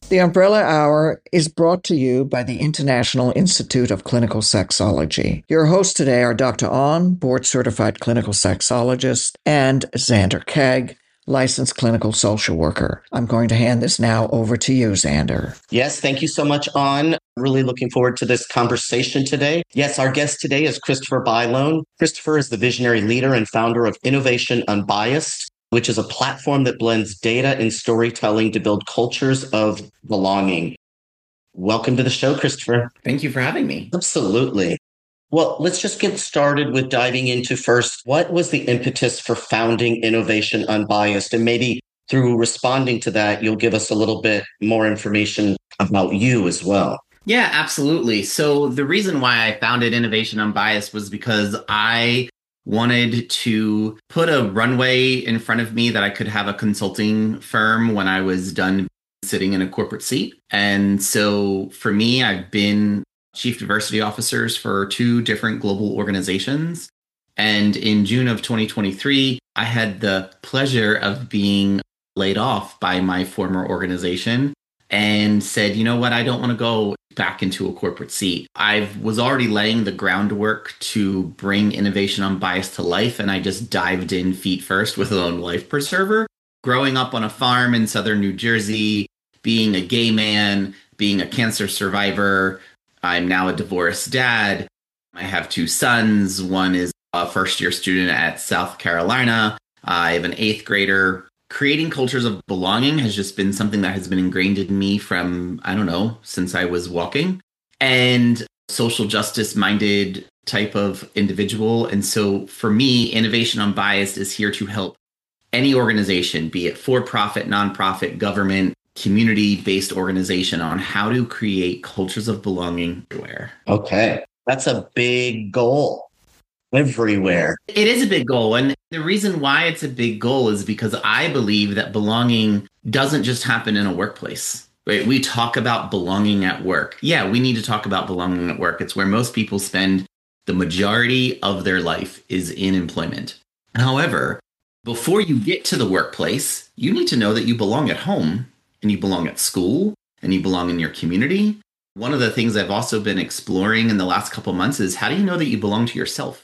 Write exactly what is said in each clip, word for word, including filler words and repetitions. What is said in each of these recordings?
The Umbrella Hour is brought to you by the International Institute of Clinical Sexology. Your hosts today are Doctor On, board-certified clinical sexologist, and Xander Keg, licensed clinical social worker. I'm going to hand this now over to you, Xander. Yes, thank you so much, On. Really looking forward to this conversation today. Yes, our guest today is Christopher Bailone. Christopher is the visionary leader and founder of Innovation Unbiased, which is a platform that blends data and storytelling to build cultures of belonging. Welcome to the show, Christopher. Thank you for having me. Absolutely. Well, let's just get started with diving into first, what was the impetus for founding Innovation Unbiased? And maybe through responding to that, you'll give us a little bit more information about you as well. Yeah, absolutely. So the reason why I founded Innovation Unbiased was because I wanted to put a runway in front of me that I could have a consulting firm when I was done sitting in a corporate seat. And so for me, I've been chief diversity officers for two different global organizations. And in June of twenty twenty-three, I had the pleasure of being laid off by my former organization and said, you know what, I don't want to go back into a corporate seat. I was already laying the groundwork to bring Innovation Unbiased to life, and I just dived in feet first with Lone Life Preserver. Growing up on a farm in southern New Jersey, being a gay man, being a cancer survivor, I'm now a divorced dad. I have two sons. One is a first-year student at South Carolina. I have an eighth grader. Creating cultures of belonging has just been something that has been ingrained in me from, I don't know, since I was walking. And social justice-minded type of individual. And so for me, Innovation Unbiased is here to help any organization, be it for-profit, nonprofit, government, community-based organization, on how to create cultures of belonging everywhere. Okay, that's a big goal. Everywhere. It is a big goal. And the reason why it's a big goal is because I believe that belonging doesn't just happen in a workplace. Right? We talk about belonging at work. Yeah, we need to talk about belonging at work. It's where most people spend the majority of their life is in employment. However, before you get to the workplace, you need to know that you belong at home, and you belong at school, and you belong in your community. One of the things I've also been exploring in the last couple of months is, how do you know that you belong to yourself?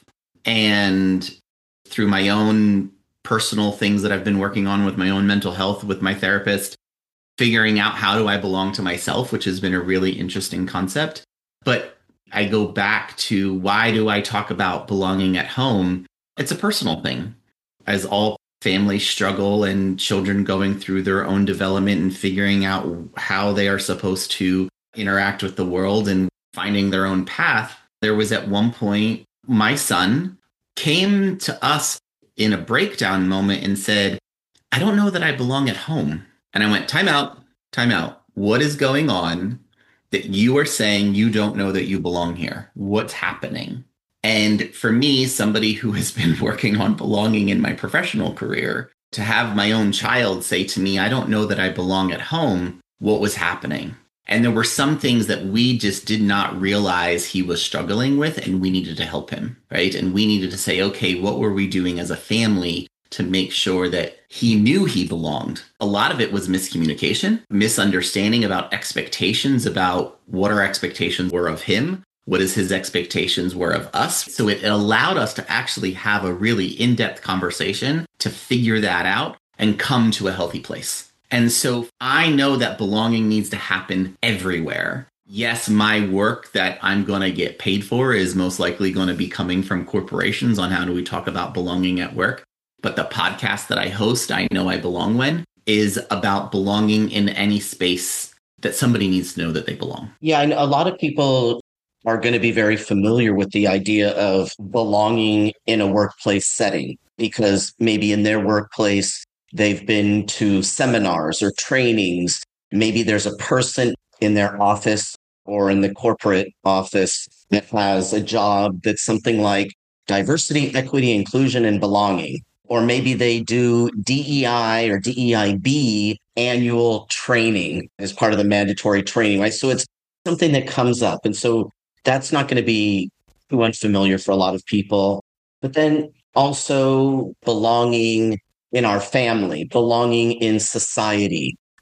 And through my own personal things that I've been working on with my own mental health, with my therapist, figuring out how do I belong to myself, which has been a really interesting concept. But I go back to, why do I talk about belonging at home? It's a personal thing. As all families struggle and children going through their own development and figuring out how they are supposed to interact with the world and finding their own path, there was at one point, my son came to us in a breakdown moment and said, I don't know that I belong at home. And I went, time out, time out. What is going on that you are saying you don't know that you belong here? What's happening? And for me, somebody who has been working on belonging in my professional career, to have my own child say to me, I don't know that I belong at home, what was happening? And there were some things that we just did not realize he was struggling with, and we needed to help him, right? And we needed to say, okay, what were we doing as a family to make sure that he knew he belonged? A lot of it was miscommunication, misunderstanding about expectations, about what our expectations were of him, what is his expectations were of us. So it allowed us to actually have a really in-depth conversation to figure that out and come to a healthy place. And so I know that belonging needs to happen everywhere. Yes, my work that I'm going to get paid for is most likely going to be coming from corporations on how do we talk about belonging at work. But the podcast that I host, I Know I Belong When, is about belonging in any space that somebody needs to know that they belong. Yeah, and a lot of people are going to be very familiar with the idea of belonging in a workplace setting, because maybe in their workplace, they've been to seminars or trainings. Maybe there's a person in their office or in the corporate office that has a job that's something like diversity, equity, inclusion, and belonging. Or maybe they do D E I or D E I B annual training as part of the mandatory training, right? So it's something that comes up. And so that's not going to be too unfamiliar for a lot of people. But then also belonging in our family, belonging in society,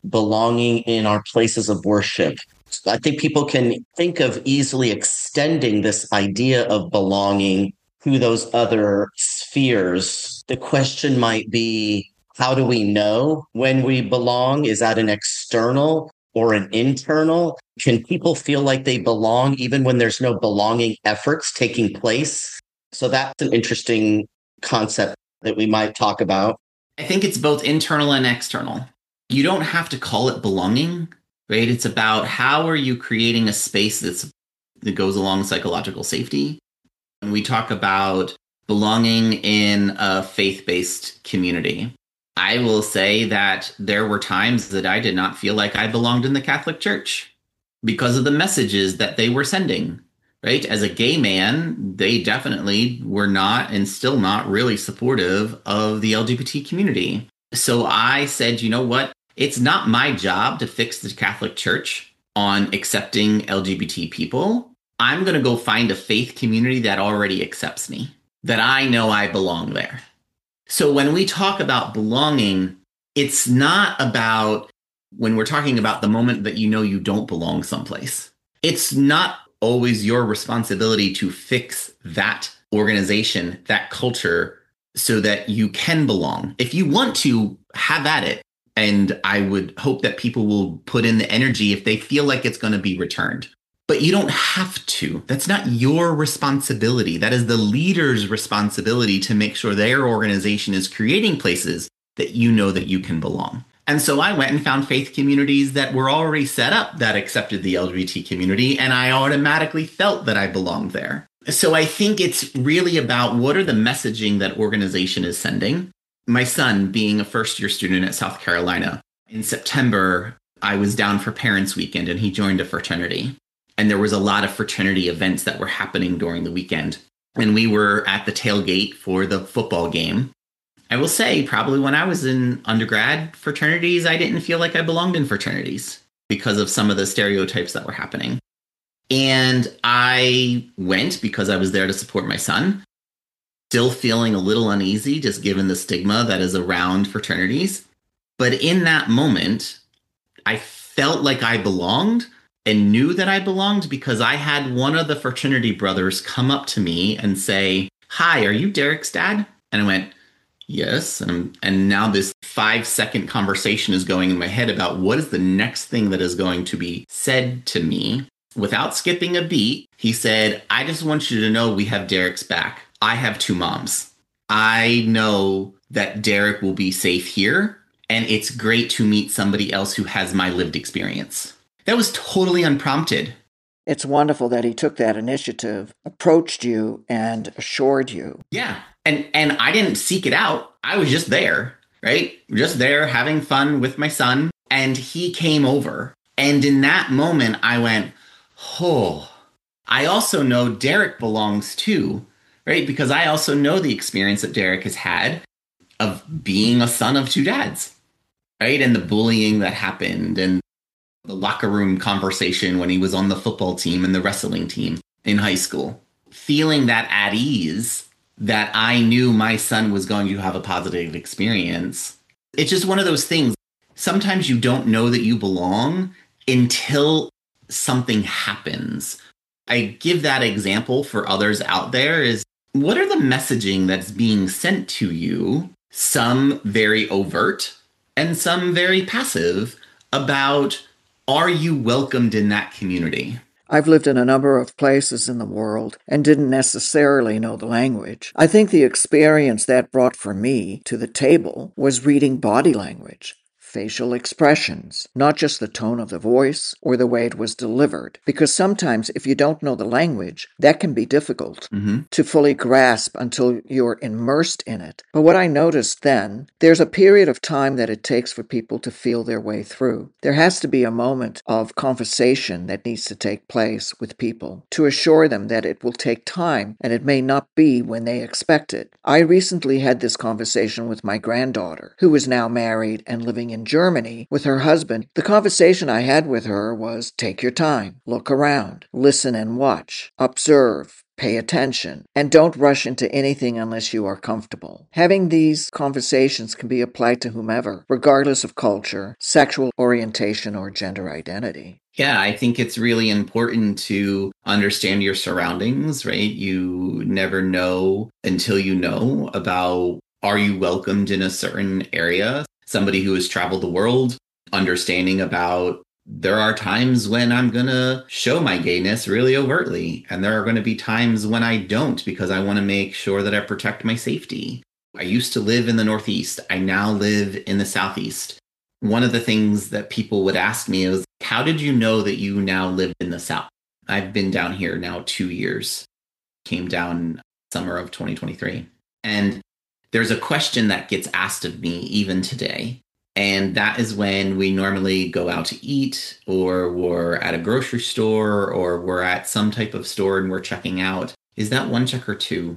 belonging in our places of worship. I think people can think of easily extending this idea of belonging to those other spheres. The question might be, how do we know when we belong? Is that an external or an internal? Can people feel like they belong even when there's no belonging efforts taking place? So that's an interesting concept that we might talk about. I think it's both internal and external. You don't have to call it belonging, right? It's about how are you creating a space that's that goes along psychological safety. And we talk about belonging in a faith-based community. I will say that there were times that I did not feel like I belonged in the Catholic Church because of the messages that they were sending, right? As a gay man, they definitely were not and still not really supportive of the L G B T community. So I said, you know what? It's not my job to fix the Catholic Church on accepting L G B T people. I'm going to go find a faith community that already accepts me, that I know I belong there. So when we talk about belonging, it's not about when we're talking about the moment that you know you don't belong someplace. It's not always your responsibility to fix that organization, that culture, so that you can belong. If you want to, have at it. And I would hope that people will put in the energy if they feel like it's going to be returned. But you don't have to. That's not your responsibility. That is the leader's responsibility to make sure their organization is creating places that you know that you can belong. And so I went and found faith communities that were already set up that accepted the L G B T community, and I automatically felt that I belonged there. So I think it's really about what are the messaging that organization is sending. My son, being a first-year student at South Carolina, in September, I was down for Parents' Weekend, and he joined a fraternity. And there was a lot of fraternity events that were happening during the weekend. And we were at the tailgate for the football game. I will say, probably when I was in undergrad fraternities, I didn't feel like I belonged in fraternities because of some of the stereotypes that were happening. And I went because I was there to support my son, still feeling a little uneasy, just given the stigma that is around fraternities. But in that moment, I felt like I belonged and knew that I belonged because I had one of the fraternity brothers come up to me and say, "Hi, are you Derek's dad?" And I went, "Yes." And, and now this five second conversation is going in my head about what is the next thing that is going to be said to me. Without skipping a beat, he said, "I just want you to know we have Derek's back. I have two moms. I know that Derek will be safe here, and it's great to meet somebody else who has my lived experience." That was totally unprompted. It's wonderful that he took that initiative, approached you, and assured you. Yeah. And and I didn't seek it out. I was just there, right? Just there having fun with my son. And he came over. And in that moment, I went, oh, I also know Derek belongs too, right? Because I also know the experience that Derek has had of being a son of two dads, right? And the bullying that happened and the locker room conversation when he was on the football team and the wrestling team in high school. Feeling that at ease, that I knew my son was going to have a positive experience. It's just one of those things. Sometimes you don't know that you belong until something happens. I give that example for others out there is, what are the messaging that's being sent to you? Some very overt and some very passive about, are you welcomed in that community? I've lived in a number of places in the world and didn't necessarily know the language. I think the experience that brought for me to the table was reading body language, facial expressions, not just the tone of the voice or the way it was delivered. Because sometimes if you don't know the language, that can be difficult mm-hmm. to fully grasp until you're immersed in it. But what I noticed then, there's a period of time that it takes for people to feel their way through. There has to be a moment of conversation that needs to take place with people to assure them that it will take time and it may not be when they expect it. I recently had this conversation with my granddaughter, who is now married and living in Germany with her husband. The conversation I had with her was, take your time, look around, listen and watch, observe, Pay attention and don't rush into anything unless you are comfortable. Having these conversations can be applied to whomever, regardless of culture, sexual orientation, or gender identity. Yeah, I think it's really important to understand your surroundings, right? You never know until you know about, are you welcomed in a certain area? Somebody who has traveled the world, understanding about, there are times when I'm going to show my gayness really overtly, and there are going to be times when I don't, because I want to make sure that I protect my safety. I used to live in the Northeast. I now live in the Southeast. One of the things that people would ask me is, how did you know that you now live in the South? I've been down here now two years. Came down summer of twenty twenty-three. And there's a question that gets asked of me even today. And that is when we normally go out to eat, or we're at a grocery store, or we're at some type of store and we're checking out. Is that one check or two?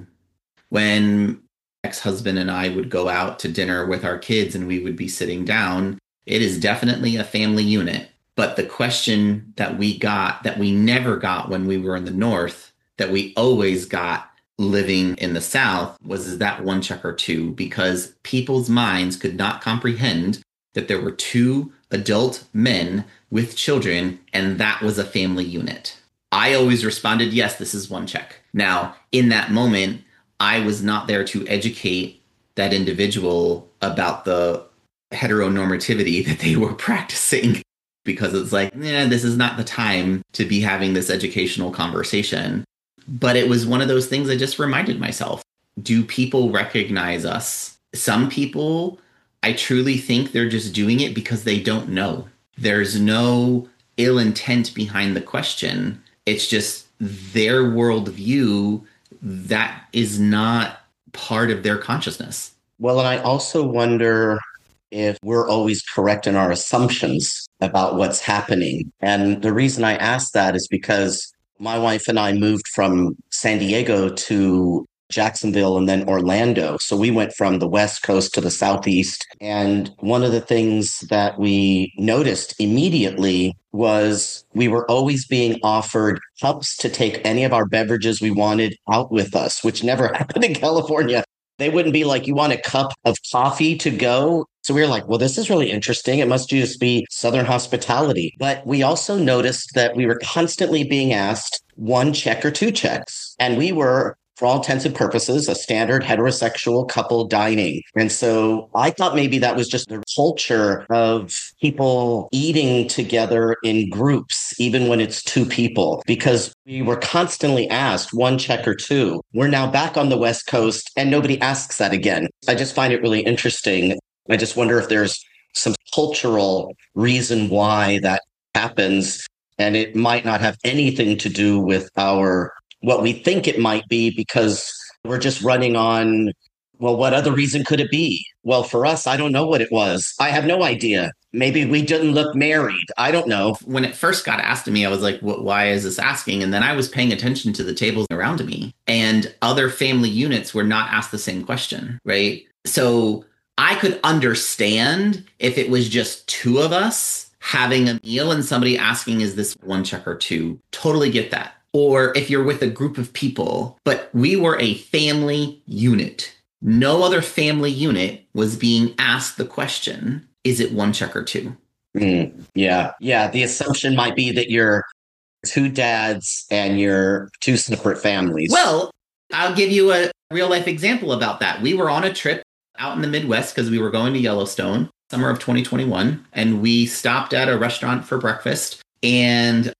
When ex-husband and I would go out to dinner with our kids and we would be sitting down, it is definitely a family unit. But the question that we got, that we never got when we were in the North, that we always got living in the South, was, is that one check or two? Because people's minds could not comprehend that there were two adult men with children, and that was a family unit. I always responded, yes, this is one check. Now, in that moment, I was not there to educate that individual about the heteronormativity that they were practicing, because it's like, yeah, this is not the time to be having this educational conversation. But it was one of those things I just reminded myself. Do people recognize us? Some people, I truly think they're just doing it because they don't know. There's no ill intent behind the question. It's just their worldview that is not part of their consciousness. Well, and I also wonder if we're always correct in our assumptions about what's happening. And the reason I ask that is because my wife and I moved from San Diego to Jacksonville and then Orlando. So we went from the West Coast to the Southeast. And one of the things that we noticed immediately was we were always being offered cups to take any of our beverages we wanted out with us, which never happened in California. They wouldn't be like, you want a cup of coffee to go? So we were like, well, this is really interesting. It must just be Southern hospitality. But we also noticed that we were constantly being asked one check or two checks. And we were, for all intents and purposes, a standard heterosexual couple dining. And so I thought maybe that was just the culture of people eating together in groups, even when it's two people, because we were constantly asked one check or two. We're now back on the West Coast and nobody asks that again. I just find it really interesting. I just wonder if there's some cultural reason why that happens. And it might not have anything to do with our what we think it might be, because we're just running on, well, what other reason could it be? Well, for us, I don't know what it was. I have no idea. Maybe we didn't look married. I don't know. When it first got asked to me, I was like, what, why is this asking? And then I was paying attention to the tables around me, and other family units were not asked the same question, right? So I could understand if it was just two of us having a meal and somebody asking, is this one check or two? Totally get that. Or if you're with a group of people, but we were a family unit. No other family unit was being asked the question, is it one check or two? Mm, yeah. Yeah. The assumption might be that you're two dads and you're two separate families. Well, I'll give you a real life example about that. We were on a trip out in the Midwest because we were going to Yellowstone, summer of twenty twenty-one. And we stopped at a restaurant for breakfast. And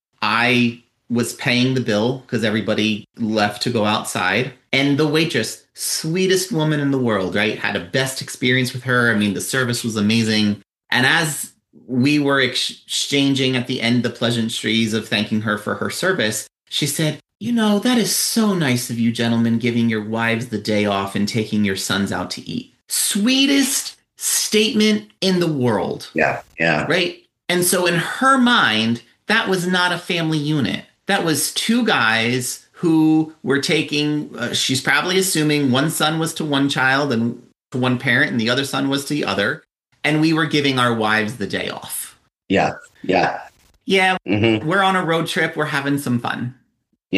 I was paying the bill because everybody left to go outside. And the waitress, sweetest woman in the world, right? Had a best experience with her. I mean, the service was amazing. And as we were ex- exchanging at the end the pleasantries of thanking her for her service, she said, you know, that is so nice of you gentlemen giving your wives the day off and taking your sons out to eat. Sweetest statement in the world. Yeah, yeah. Right? And so in her mind, that was not a family unit. That was two guys who were taking, uh, she's probably assuming one son was to one child and to one parent and the other son was to the other. And we were giving our wives the day off. Yeah, yeah. Yeah, Mm-hmm. We're on a road trip. We're having some fun. Yeah.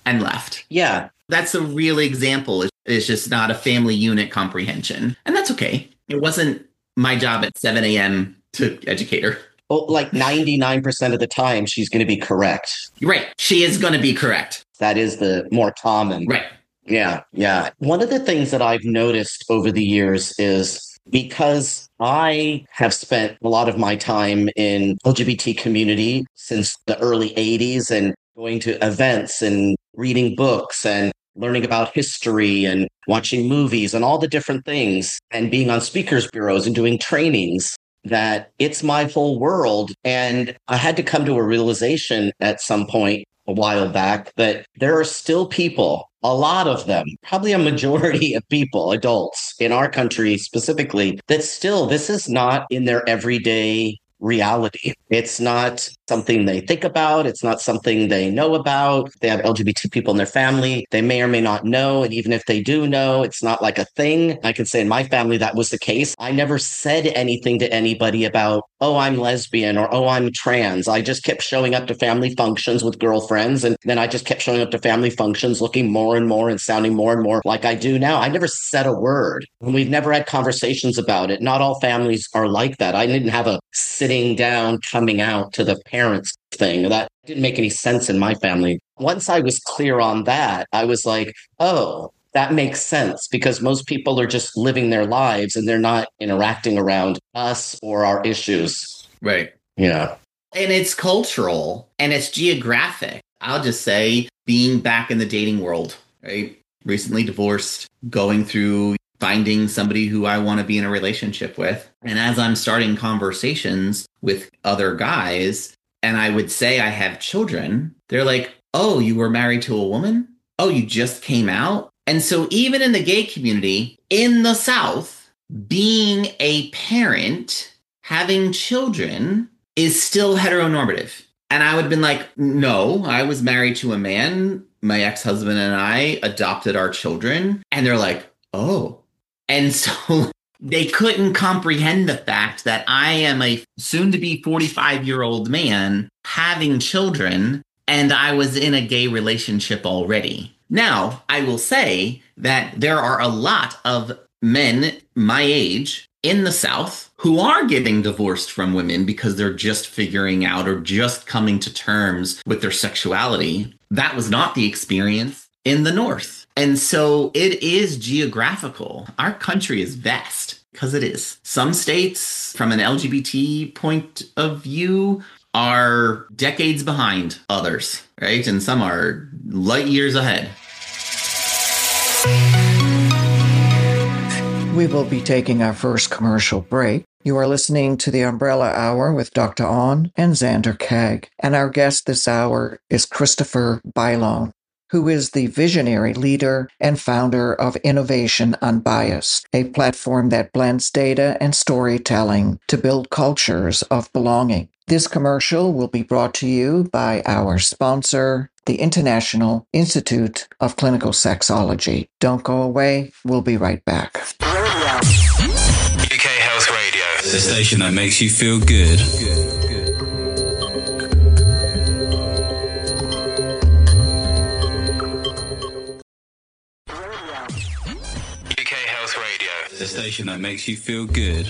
and left. Yeah. That's a real example. It's just not a family unit comprehension. And that's okay. It wasn't my job at seven a.m. to educate her. Well, like ninety-nine percent of the time, she's going to be correct. Right. She is going to be correct. That is the more common. Right. Yeah. Yeah. One of the things that I've noticed over the years is because I have spent a lot of my time in L G B T community since the early eighties and going to events and reading books and learning about history and watching movies and all the different things and being on speakers bureaus and doing trainings, that it's my whole world. And I had to come to a realization at some point a while back that there are still people, a lot of them, probably a majority of people, adults in our country specifically, that still, this is not in their everyday reality. It's not something they think about. It's not something they know about. They have L G B T people in their family. They may or may not know. And even if they do know, it's not like a thing. I can say in my family, that was the case. I never said anything to anybody about, oh, I'm lesbian or, oh, I'm trans. I just kept showing up to family functions with girlfriends. And then I just kept showing up to family functions looking more and more and sounding more and more like I do now. I never said a word. And we've never had conversations about it. Not all families are like that. I didn't have a sitting down, coming out to the parents thing. That didn't make any sense in my family. Once I was clear on that, I was like, oh, that makes sense, because most people are just living their lives and they're not interacting around us or our issues. Right. Yeah. And it's cultural and it's geographic. I'll just say being back in the dating world, right? Recently divorced, going through finding somebody who I want to be in a relationship with. And as I'm starting conversations with other guys, and I would say I have children, they're like, oh, you were married to a woman? Oh, you just came out? And so even in the gay community in the South, being a parent, having children is still heteronormative. And I would have been like, no, I was married to a man. My ex-husband and I adopted our children. And they're like, oh. And so they couldn't comprehend the fact that I am a soon-to-be forty-five-year-old man having children, and I was in a gay relationship already. Now, I will say that there are a lot of men my age in the South who are getting divorced from women because they're just figuring out or just coming to terms with their sexuality. That was not the experience in the North. And so it is geographical. Our country is vast, because it is. Some states, from an L G B T point of view, are decades behind others, right? And some are light years ahead. We will be taking our first commercial break. You are listening to the Umbrella Hour with Doctor On and Xander Kag. And our guest this hour is Christopher Bailon, who is the visionary leader and founder of Innovation Unbiased, a platform that blends data and storytelling to build cultures of belonging. This commercial will be brought to you by our sponsor, the International Institute of Clinical Sexology. Don't go away. We'll be right back. U K Health Radio, the station that makes you feel good. U K Health Radio, the station that makes you feel good.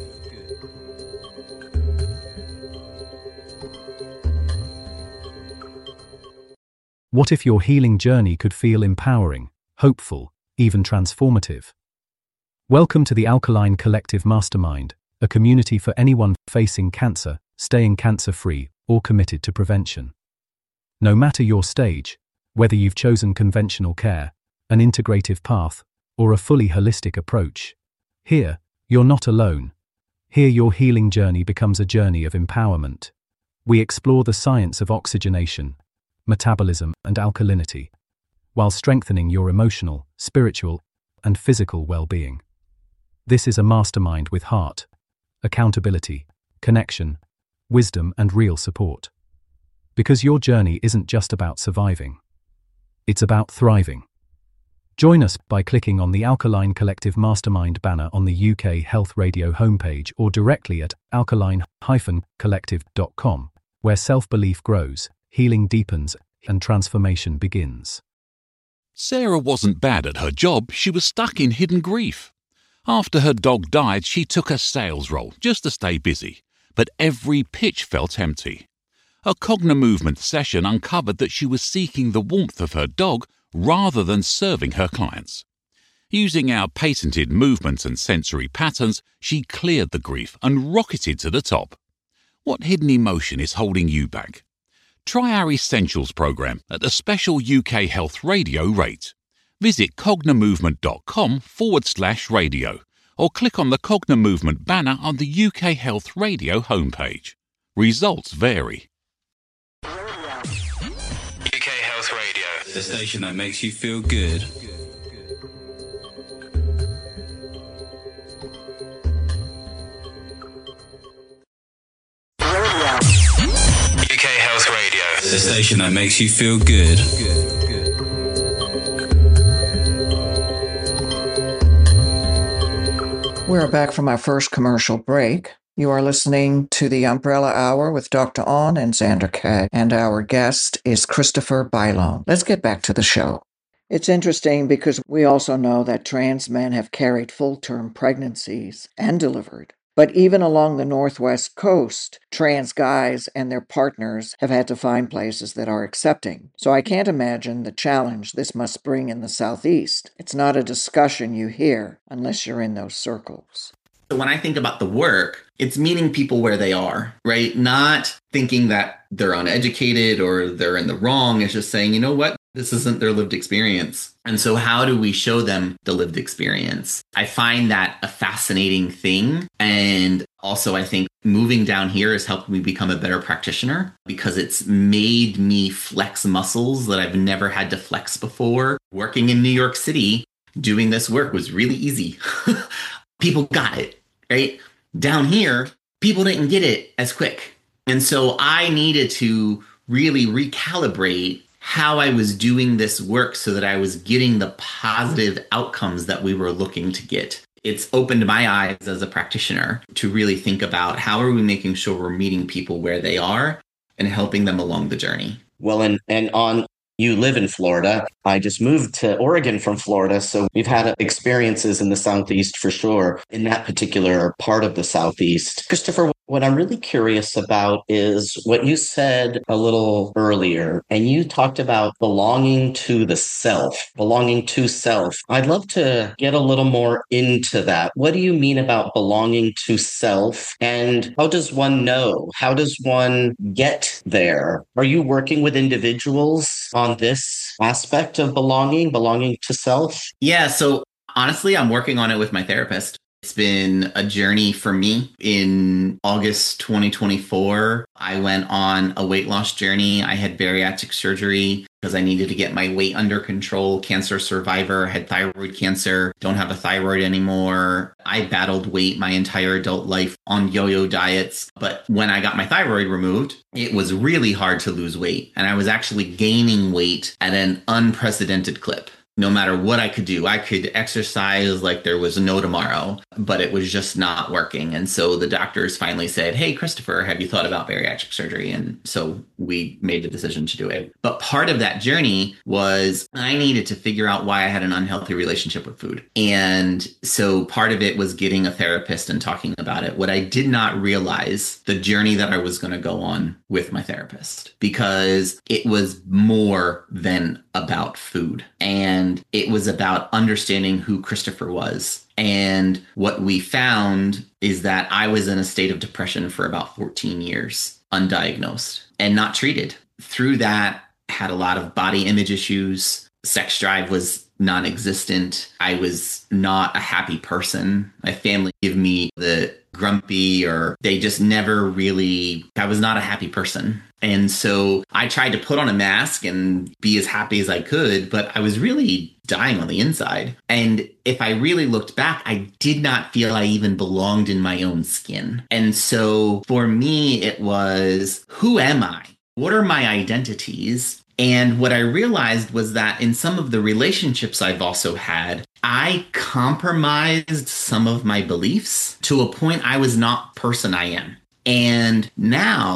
What if your healing journey could feel empowering, hopeful, even transformative? Welcome to the Alkaline Collective Mastermind, a community for anyone facing cancer, staying cancer-free, or committed to prevention. No matter your stage, whether you've chosen conventional care, an integrative path, or a fully holistic approach, here, you're not alone. Here your healing journey becomes a journey of empowerment. We explore the science of oxygenation, metabolism, and alkalinity, while strengthening your emotional, spiritual, and physical well-being. This is a mastermind with heart, accountability, connection, wisdom, and real support. Because your journey isn't just about surviving. It's about thriving. Join us by clicking on the Alkaline Collective Mastermind banner on the U K Health Radio homepage or directly at alkaline dash collective dot com, where self-belief grows, healing deepens, and transformation begins. Sarah wasn't bad at her job, she was stuck in hidden grief. After her dog died, she took a sales role just to stay busy, but every pitch felt empty. A Cognimovement session uncovered that she was seeking the warmth of her dog rather than serving her clients. Using our patented movement and sensory patterns, she cleared the grief and rocketed to the top. What hidden emotion is holding you back? Try our Essentials program at a special U K Health Radio rate. Visit cognimovement.com forward slash radio or click on the Cognimovement banner on the U K Health Radio homepage. Results vary. U K Health Radio, the station that makes you feel good. U K Health Radio, the station that makes you feel good. We're back from our first commercial break. You are listening to the Umbrella Hour with Doctor On and Xander Kag, and our guest is Christopher Bailon. Let's get back to the show. It's interesting because we also know that trans men have carried full-term pregnancies and delivered. But even along the Northwest coast, trans guys and their partners have had to find places that are accepting. So I can't imagine the challenge this must bring in the Southeast. It's not a discussion you hear unless you're in those circles. So when I think about the work, it's meeting people where they are, right? Not thinking that they're uneducated or they're in the wrong. It's just saying, you know what? This isn't their lived experience. And so how do we show them the lived experience? I find that a fascinating thing. And also, I think moving down here has helped me become a better practitioner because it's made me flex muscles that I've never had to flex before. Working in New York City, doing this work was really easy. People got it, right? Down here, people didn't get it as quick. And so I needed to really recalibrate how I was doing this work so that I was getting the positive outcomes that we were looking to get. It's opened my eyes as a practitioner to really think about how are we making sure we're meeting people where they are and helping them along the journey. Well, and, and on, you live in Florida. I just moved to Oregon from Florida. So we've had experiences in the Southeast for sure, in that particular part of the Southeast. Christopher, what I'm really curious about is what you said a little earlier, and you talked about belonging to the self, belonging to self. I'd love to get a little more into that. What do you mean about belonging to self, and how does one know? How does one get there? Are you working with individuals on this aspect of belonging, belonging to self? Yeah, so honestly, I'm working on it with my therapist. It's been a journey for me. In August twenty twenty-four, I went on a weight loss journey. I had bariatric surgery because I needed to get my weight under control. Cancer survivor, had thyroid cancer, don't have a thyroid anymore. I battled weight my entire adult life on yo-yo diets. But when I got my thyroid removed, it was really hard to lose weight. And I was actually gaining weight at an unprecedented clip. No matter what I could do, I could exercise like there was no tomorrow, but it was just not working. And so the doctors finally said, hey, Christopher, have you thought about bariatric surgery? And so we made the decision to do it. But part of that journey was I needed to figure out why I had an unhealthy relationship with food. And so part of it was getting a therapist and talking about it. What I did not realize, the journey that I was going to go on with my therapist, because it was more than about food. And it was about understanding who Christopher was. And what we found is that I was in a state of depression for about fourteen years, undiagnosed and not treated. Through that, had a lot of body image issues. Sex drive was non-existent. I was not a happy person. My family gave me the grumpy, or they just never really, I was not a happy person. And so I tried to put on a mask and be as happy as I could, but I was really dying on the inside. And if I really looked back, I did not feel I even belonged in my own skin. And so for me, it was, who am I? What are my identities? And what I realized was that in some of the relationships I've also had, I compromised some of my beliefs to a point I was not the person I am. And now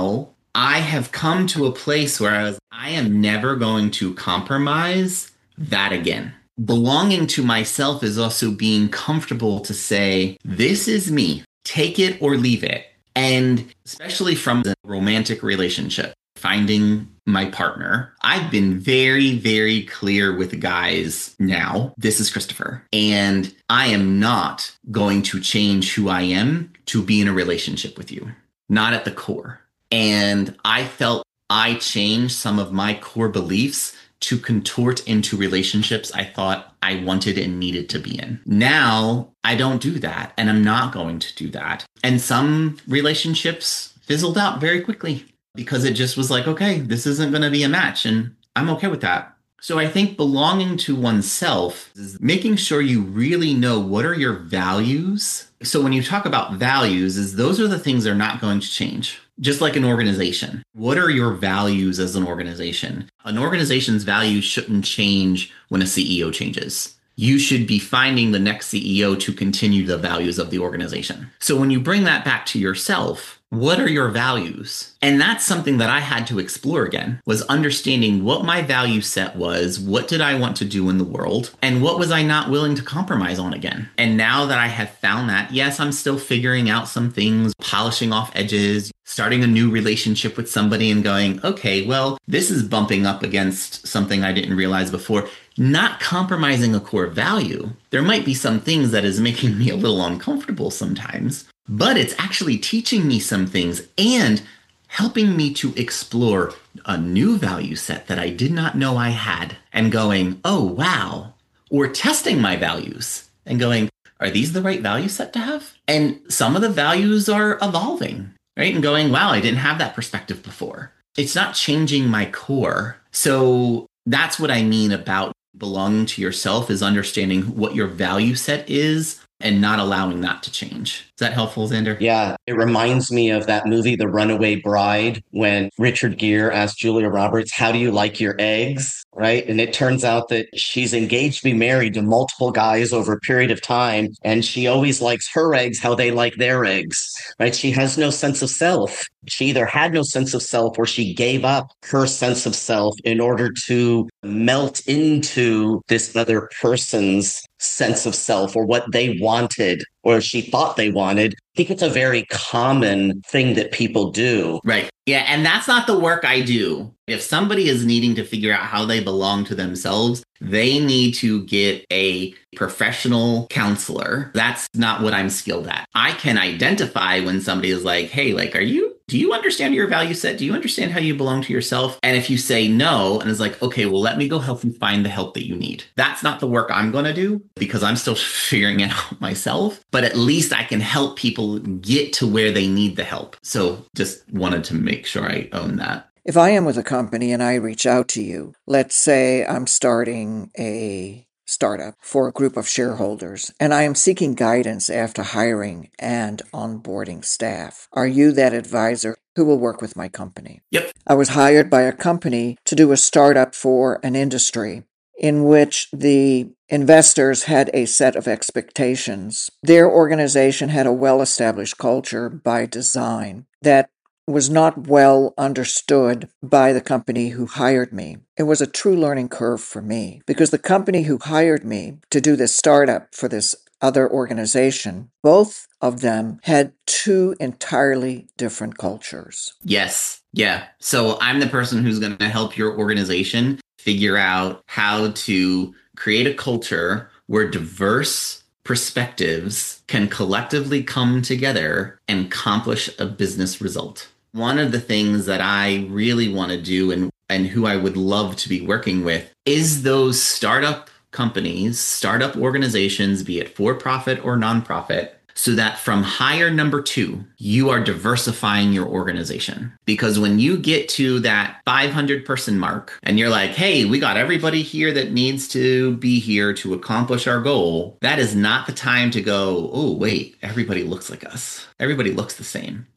I have come to a place where I was, I am never going to compromise that again. Belonging to myself is also being comfortable to say, this is me, take it or leave it. And especially from the romantic relationship, finding my partner, I've been very, very clear with guys now, this is Christopher. And I am not going to change who I am to be in a relationship with you, not at the core. And I felt I changed some of my core beliefs to contort into relationships I thought I wanted and needed to be in. Now, I don't do that, and I'm not going to do that. And some relationships fizzled out very quickly because it just was like, okay, this isn't going to be a match, and I'm okay with that. So I think belonging to oneself is making sure you really know what are your values. So when you talk about values, is those are the things that are not going to change. Just like an organization. What are your values as an organization? An organization's values shouldn't change when a C E O changes. You should be finding the next C E O to continue the values of the organization. So when you bring that back to yourself, what are your values? And that's something that I had to explore again, was understanding what my value set was, what did I want to do in the world, and what was I not willing to compromise on again. And now that I have found that, yes, I'm still figuring out some things, polishing off edges, starting a new relationship with somebody and going, okay, well, this is bumping up against something I didn't realize before. Not compromising a core value. There might be some things that is making me a little uncomfortable sometimes, but it's actually teaching me some things and helping me to explore a new value set that I did not know I had and going, oh, wow. Or testing my values and going, are these the right value set to have? And some of the values are evolving, right? And going, wow, I didn't have that perspective before. It's not changing my core. So that's what I mean about belonging to yourself, is understanding what your value set is and not allowing that to change. Is that helpful, Xander? Yeah, it reminds me of that movie, The Runaway Bride, when Richard Gere asked Julia Roberts, how do you like your eggs? Right. And it turns out that she's engaged to be married to multiple guys over a period of time. And she always likes her eggs how they like their eggs. Right. She has no sense of self. She either had no sense of self or she gave up her sense of self in order to melt into this other person's sense of self or what they wanted or she thought they wanted. I think it's a very common thing that people do. Right. Yeah. And that's not the work I do. If somebody is needing to figure out how they belong to themselves, they need to get a professional counselor. That's not what I'm skilled at. I can identify when somebody is like, hey, like, are you, do you understand your value set? Do you understand how you belong to yourself? And if you say no, and it's like, okay, well, let me go help you find the help that you need. That's not the work I'm going to do because I'm still figuring it out myself, but at least I can help people get to where they need the help. So just wanted to make sure I own that. If I am with a company and I reach out to you, let's say I'm starting a startup for a group of shareholders, and I am seeking guidance after hiring and onboarding staff. Are you that advisor who will work with my company? Yep. I was hired by a company to do a startup for an industry in which the investors had a set of expectations. Their organization had a well-established culture by design that was not well understood by the company who hired me. It was a true learning curve for me because the company who hired me to do this startup for this other organization, both of them had two entirely different cultures. Yes. Yeah. So I'm the person who's going to help your organization figure out how to create a culture where diverse perspectives can collectively come together and accomplish a business result. One of the things that I really want to do and, and who I would love to be working with is those startup companies, startup organizations, be it for-profit or nonprofit, so that from hire number two, you are diversifying your organization. Because when you get to that five hundred person mark and you're like, hey, we got everybody here that needs to be here to accomplish our goal, that is not the time to go, oh, wait, everybody looks like us. Everybody looks the same.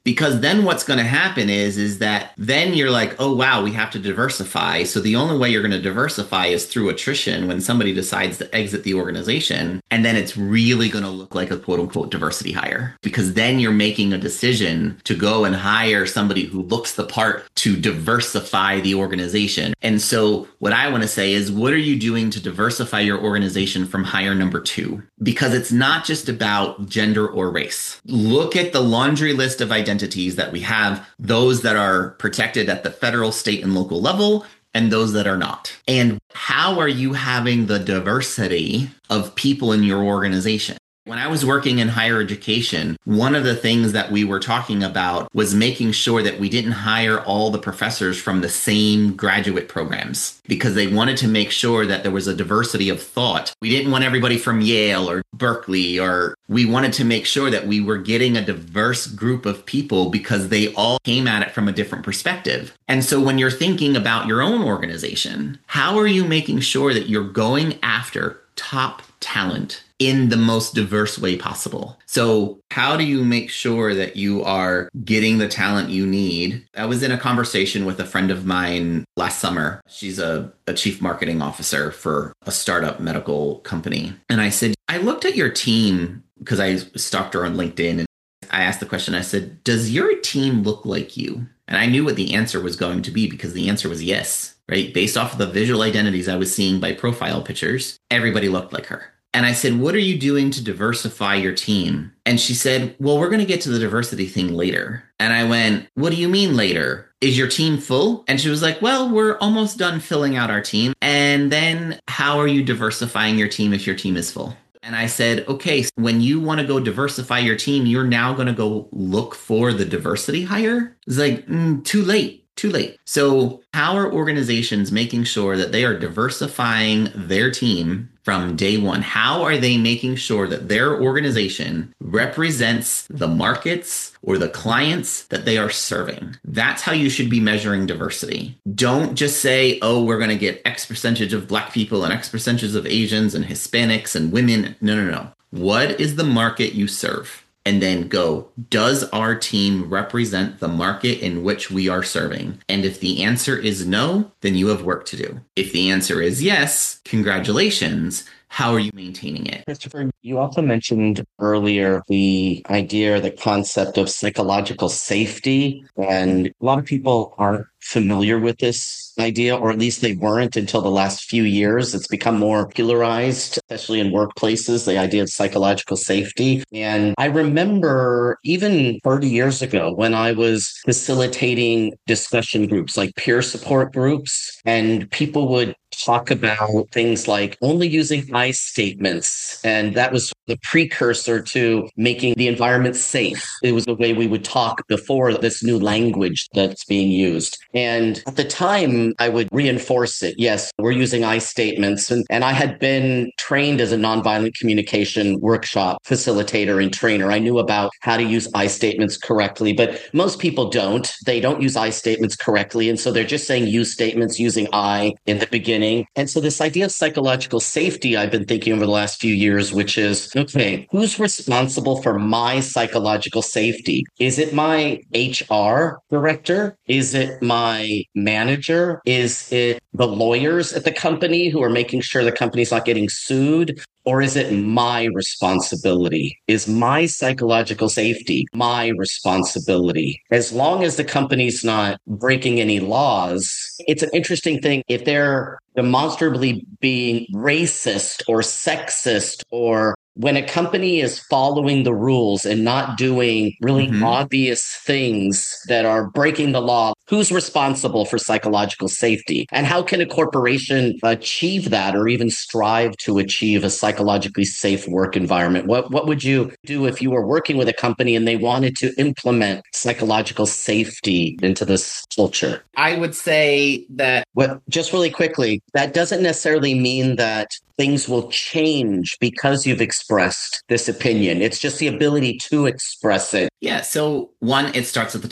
Because then what's going to happen is, is that then you're like, oh, wow, we have to diversify. So the only way you're going to diversify is through attrition when somebody decides to exit the organization. And then it's really going to look like a quote unquote diversity hire, because then you're making a decision to go and hire somebody who looks the part to diversify the organization. And so what I want to say is, what are you doing to diversify your organization from hire number two? Because it's not just about gender or race. Look at the laundry list of identities that we have, those that are protected at the federal, state, and local level, and those that are not. And how are you having the diversity of people in your organization? When I was working in higher education, one of the things that we were talking about was making sure that we didn't hire all the professors from the same graduate programs, because they wanted to make sure that there was a diversity of thought. We didn't want everybody from Yale or Berkeley, or we wanted to make sure that we were getting a diverse group of people because they all came at it from a different perspective. And so when you're thinking about your own organization, how are you making sure that you're going after top talent in the most diverse way possible? So how do you make sure that you are getting the talent you need? I was in a conversation with a friend of mine last summer. She's a, a chief marketing officer for a startup medical company. And I said, I looked at your team because I stalked her on LinkedIn, and I asked the question, I said, does your team look like you? And I knew what the answer was going to be, because the answer was yes, right? Based off of the visual identities I was seeing by profile pictures, everybody looked like her. And I said, what are you doing to diversify your team? And she said, well, we're going to get to the diversity thing later. And I went, what do you mean later? Is your team full? And she was like, well, we're almost done filling out our team. And then how are you diversifying your team if your team is full? And I said, okay, so when you want to go diversify your team, you're now going to go look for the diversity hire? It's like, mm, too late. Too late. So how are organizations making sure that they are diversifying their team from day one? How are they making sure that their organization represents the markets or the clients that they are serving? That's how you should be measuring diversity. Don't just say, oh, we're going to get X percentage of Black people and X percentage of Asians and Hispanics and women. No, no, no. What is the market you serve? And then go, does our team represent the market in which we are serving? And if the answer is no, then you have work to do. If the answer is yes, congratulations. How are you maintaining it? Christopher, you also mentioned earlier the idea, the concept of psychological safety. And a lot of people aren't familiar with this idea, or at least they weren't until the last few years. It's become more popularized, especially in workplaces, the idea of psychological safety. And I remember even thirty years ago when I was facilitating discussion groups, like peer support groups, and people would talk about things like only using I statements. And that was the precursor to making the environment safe. It was the way we would talk before this new language that's being used. And at the time, I would reinforce it. Yes, we're using I statements. And, and I had been trained as a nonviolent communication workshop facilitator and trainer. I knew about how to use I statements correctly, but most people don't. They don't use I statements correctly. And so they're just saying use statements using I in the beginning. And so this idea of psychological safety, I've been thinking over the last few years, which is, okay, who's responsible for my psychological safety? Is it my H R director? Is it my manager? Is it the lawyers at the company who are making sure the company's not getting sued? Or is it my responsibility? Is my psychological safety my responsibility? As long as the company's not breaking any laws, it's an interesting thing. If they're demonstrably being racist or sexist, or when a company is following the rules and not doing really mm-hmm. obvious things that are breaking the law, who's responsible for psychological safety? And how can a corporation achieve that, or even strive to achieve a psychologically safe work environment? What, what would you do if you were working with a company and they wanted to implement psychological safety into this culture? I would say that... Well, just really quickly, that doesn't necessarily mean that things will change because you've expressed this opinion. It's just the ability to express it. Yeah. So one, it starts at the top.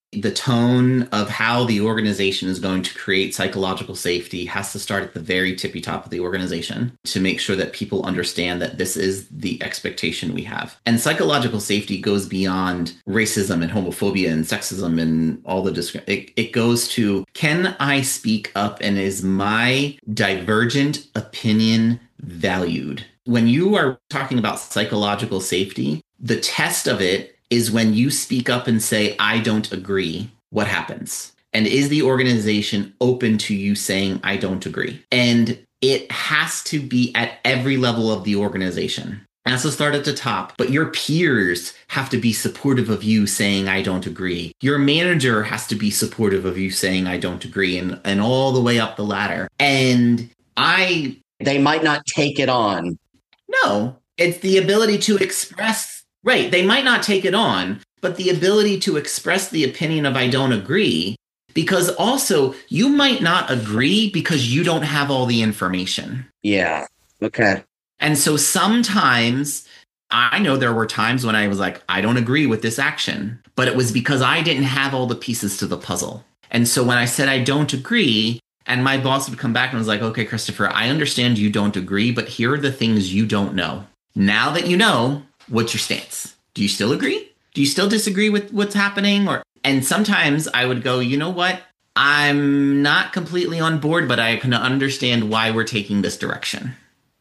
The tone of how the organization is going to create psychological safety has to start at the very tippy top of the organization to make sure that people understand that this is the expectation we have. And psychological safety goes beyond racism and homophobia and sexism and all the disc- it, it goes to, can I speak up and is my divergent opinion valued? When you are talking about psychological safety, the test of it is when you speak up and say, I don't agree, what happens? And is the organization open to you saying, I don't agree? And it has to be at every level of the organization. It has to start at the top, but your peers have to be supportive of you saying, I don't agree. Your manager has to be supportive of you saying, I don't agree, and, and all the way up the ladder. And I... They might not take it on. No, it's the ability to express. Right. They might not take it on, but the ability to express the opinion of I don't agree, because also you might not agree because you don't have all the information. Yeah. Okay. And so sometimes I know there were times when I was like, I don't agree with this action, but it was because I didn't have all the pieces to the puzzle. And so when I said I don't agree, and my boss would come back and was like, okay, Christopher, I understand you don't agree, but here are the things you don't know. Now that you know, what's your stance? Do you still agree? Do you still disagree with what's happening? Or and sometimes I would go, you know what? I'm not completely on board, but I can understand why we're taking this direction.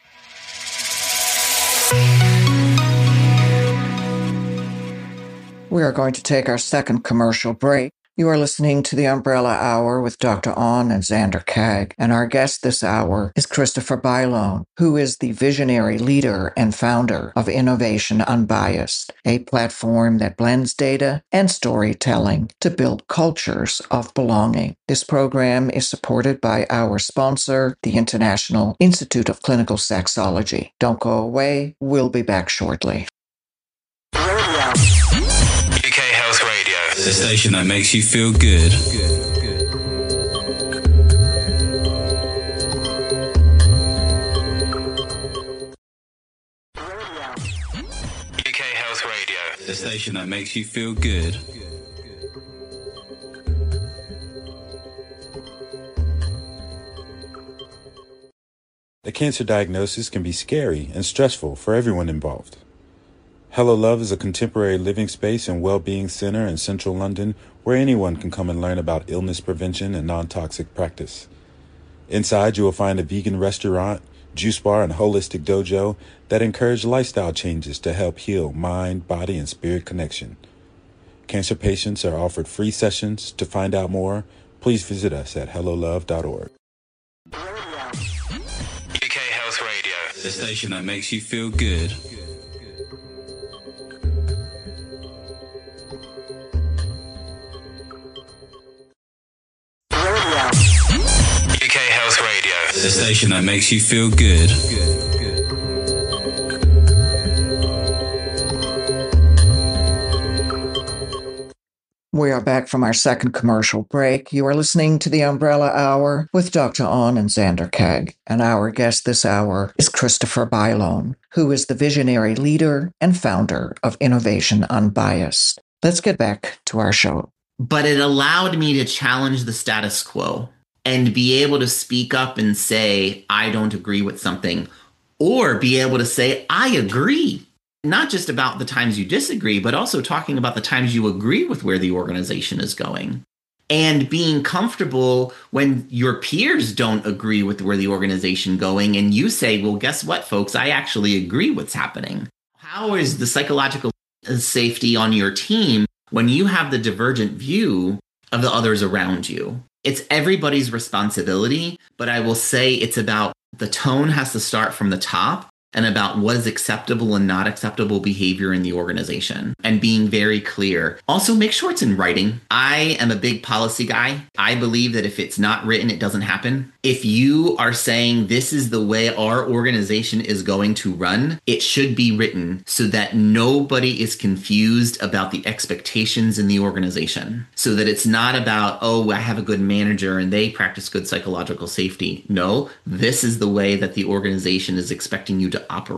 We are going to take our second commercial break. You are listening to the Umbrella Hour with Doctor On and Xander Kag, and our guest this hour is Christopher Bailone, who is the visionary leader and founder of Innovation Unbiased, a platform that blends data and storytelling to build cultures of belonging. This program is supported by our sponsor, the International Institute of Clinical Sexology. Don't go away. We'll be back shortly. U K Health Radio, the station that makes you feel good. U K Health Radio, the station that makes you feel good. A cancer diagnosis can be scary and stressful for everyone involved. Hello Love is a contemporary living space and well-being center in central London where anyone can come and learn about illness prevention and non-toxic practice. Inside, you will find a vegan restaurant, juice bar, and holistic dojo that encourage lifestyle changes to help heal mind, body, and spirit connection. Cancer patients are offered free sessions. To find out more, please visit us at hello love dot org. U K Health Radio, the station that makes you feel good. U K Health Radio, the station that makes you feel good. We are back from our second commercial break. You are listening to the Umbrella Hour with Doctor On and Xander Kag, and our guest this hour is Christopher Bailone, who is the visionary leader and founder of Innovation Unbiased. Let's get back to our show. But it allowed me to challenge the status quo and be able to speak up and say, I don't agree with something, or be able to say, I agree. Not just about the times you disagree, but also talking about the times you agree with where the organization is going. And being comfortable when your peers don't agree with where the organization is going, and you say, well, guess what, folks, I actually agree what's happening. How is the psychological safety on your team when you have the divergent view of the others around you? It's everybody's responsibility, but I will say it's about the tone has to start from the top and about what is acceptable and not acceptable behavior in the organization and being very clear. Also, make sure it's in writing. I am a big policy guy. I believe that if it's not written, it doesn't happen. If you are saying this is the way our organization is going to run, it should be written so that nobody is confused about the expectations in the organization. So that it's not about, oh, I have a good manager and they practice good psychological safety. No, this is the way that the organization is expecting you to operate.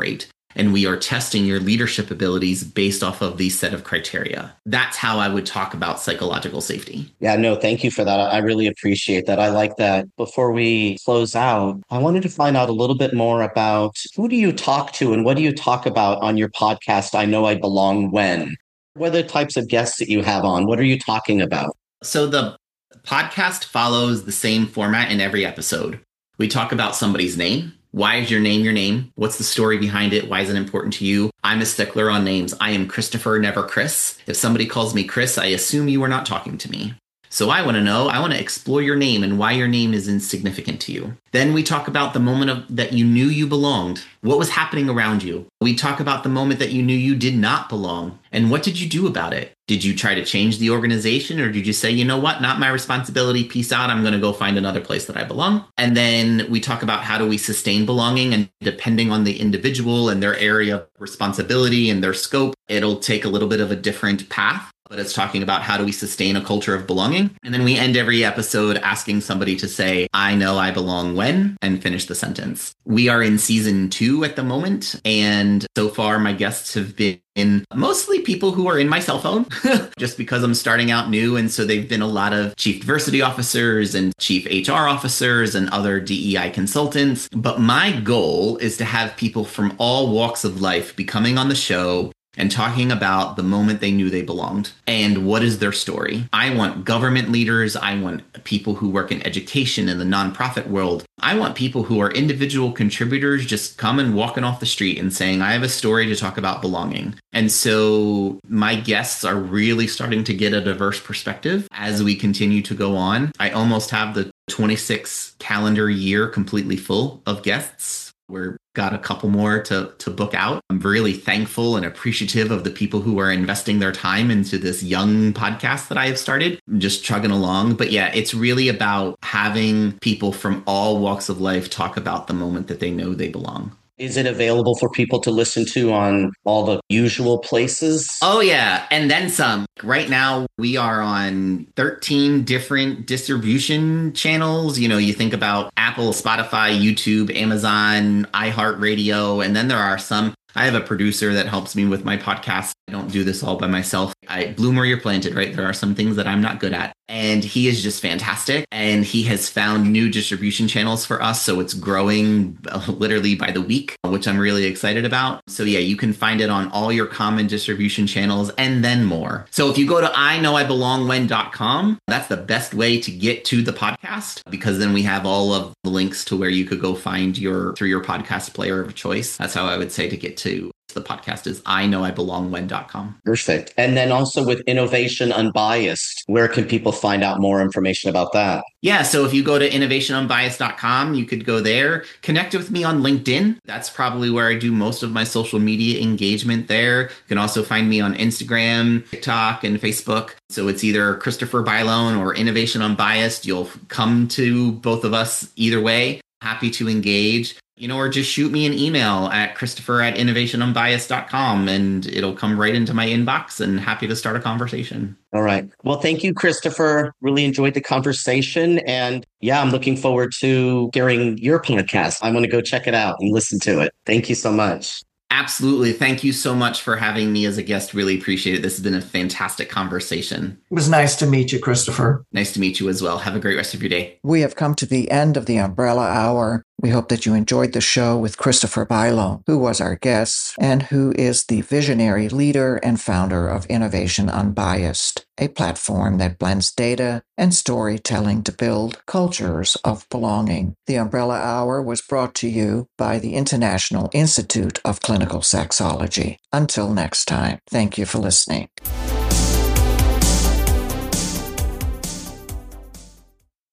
and we are testing your leadership abilities based off of these set of criteria. That's how I would talk about psychological safety. Yeah, no, thank you for that. I really appreciate that. I like that. Before we close out, I wanted to find out a little bit more about who do you talk to and what do you talk about on your podcast, I Know I Belong When? What are the types of guests that you have on? What are you talking about? So the podcast follows the same format in every episode. We talk about somebody's name. Why is your name your name? What's the story behind it? Why is it important to you? I'm a stickler on names. I am Christopher, never Chris. If somebody calls me Chris, I assume you are not talking to me. So I want to know, I want to explore your name and why your name is insignificant to you. Then we talk about the moment of, that you knew you belonged. What was happening around you? We talk about the moment that you knew you did not belong. And what did you do about it? Did you try to change the organization, or did you say, you know what, not my responsibility, peace out, I'm going to go find another place that I belong? And then we talk about how do we sustain belonging, and depending on the individual and their area of responsibility and their scope, it'll take a little bit of a different path. But it's talking about how do we sustain a culture of belonging. And then we end every episode asking somebody to say, I know I belong when, and finish the sentence. We are in season two at the moment. And so far, my guests have been mostly people who are in my cell phone, just because I'm starting out new. And so they've been a lot of chief diversity officers and chief H R officers and other D E I consultants. But my goal is to have people from all walks of life be coming on the show and talking about the moment they knew they belonged and what is their story. I want government leaders. I want people who work in education in the nonprofit world. I want people who are individual contributors just coming walking off the street and saying, I have a story to talk about belonging. And so my guests are really starting to get a diverse perspective as we continue to go on. I almost have the twenty-six calendar year completely full of guests. We've got a couple more to, to book out. I'm really thankful and appreciative of the people who are investing their time into this young podcast that I have started. I'm just chugging along. But yeah, it's really about having people from all walks of life talk about the moment that they know they belong. Is it available for people to listen to on all the usual places? Oh, yeah. And then some. Right now, we are on thirteen different distribution channels. You know, you think about Apple, Spotify, YouTube, Amazon, iHeartRadio, and then there are some. I have a producer that helps me with my podcast. I don't do this all by myself. I bloom where you're planted, right? There are some things that I'm not good at. And he is just fantastic. And he has found new distribution channels for us. So it's growing literally by the week, which I'm really excited about. So yeah, you can find it on all your common distribution channels and then more. So if you go to I know I belong when dot com, that's the best way to get to the podcast, because then we have all of the links to where you could go find your through your podcast player of choice. That's how I would say to get to the podcast is I know I belong when dot com. Perfect. And then also with Innovation Unbiased, where can people find out more information about that? Yeah, so if you go to innovation unbiased dot com, you could go there. Connect with me on LinkedIn. That's probably where I do most of my social media engagement there. You can also find me on Instagram, TikTok, and Facebook. So it's either Christopher Bailone or Innovation Unbiased. You'll come to both of us either way. Happy to engage. You know, or just shoot me an email at Christopher at innovation unbiased dot com and it'll come right into my inbox, and happy to start a conversation. All right. Well, thank you, Christopher. Really enjoyed the conversation. And yeah, I'm looking forward to hearing your podcast. I'm going to go check it out and listen to it. Thank you so much. Absolutely. Thank you so much for having me as a guest. Really appreciate it. This has been a fantastic conversation. It was nice to meet you, Christopher. Nice to meet you as well. Have a great rest of your day. We have come to the end of the Umbrella Hour. We hope that you enjoyed the show with Christopher Bailone, who was our guest and who is the visionary leader and founder of Innovation Unbiased, a platform that blends data and storytelling to build cultures of belonging. The Umbrella Hour was brought to you by the International Institute of Clinical Sexology. Until next time, thank you for listening.